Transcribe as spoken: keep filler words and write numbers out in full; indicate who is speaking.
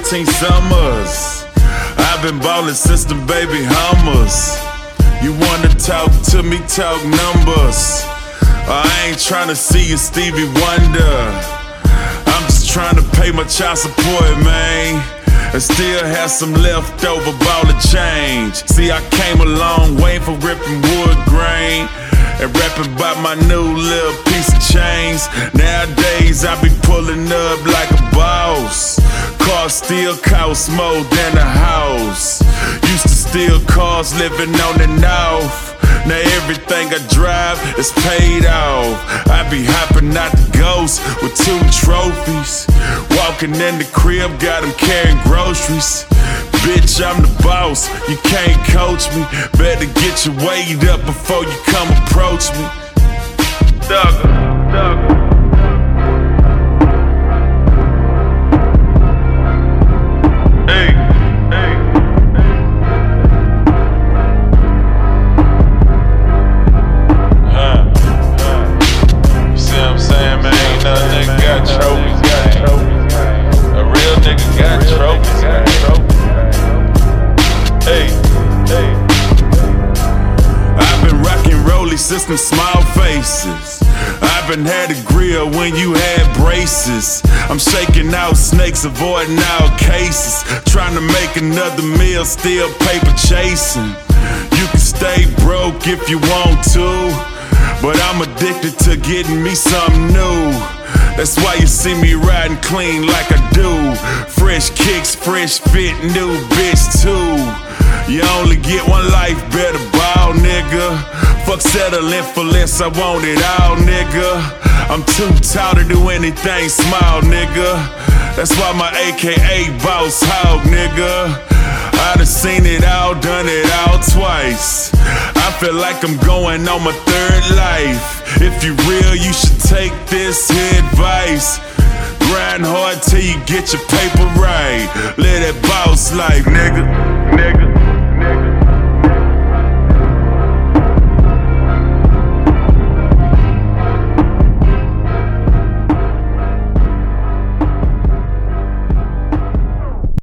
Speaker 1: fourteen summers. I've been ballin' since the baby hummers. You wanna talk to me, talk numbers. I ain't tryna see you Stevie Wonder. I'm just tryna pay my child support, man, and still have some leftover ball of change. See, I came a long way from ripping wood grain and rapping about my new little piece of chains. Nowadays I be pulling up like a boss. Cars still cost more than a house. Used to steal cars living on the north. Now everything I drive is paid off. I be hopping out the Ghost with two trophies. Walking in the crib, got them carrying groceries. Bitch, I'm the boss, you can't coach me. Better get your weight up before you come approach me. Thugger, thugger. Since them small faces, I've been had a grill when you had braces. I'm shaking out snakes, avoiding all cases. Trying to make another meal, still paper chasing. You can stay broke if you want to, but I'm addicted to getting me something new. That's why you see me riding clean like I do. Fresh kicks, fresh fit, new bitch too. You only get one life, better ball, nigga. Fuck settling for less, I want it all, nigga. I'm too tall to do anything small, nigga. That's why my A K A Boss Hog, nigga. I done seen it all, done it all twice. I feel like I'm going on my third life. If you real, you should take this here advice. Grind hard till you get your paper right. Live that boss life, nigga, nigga.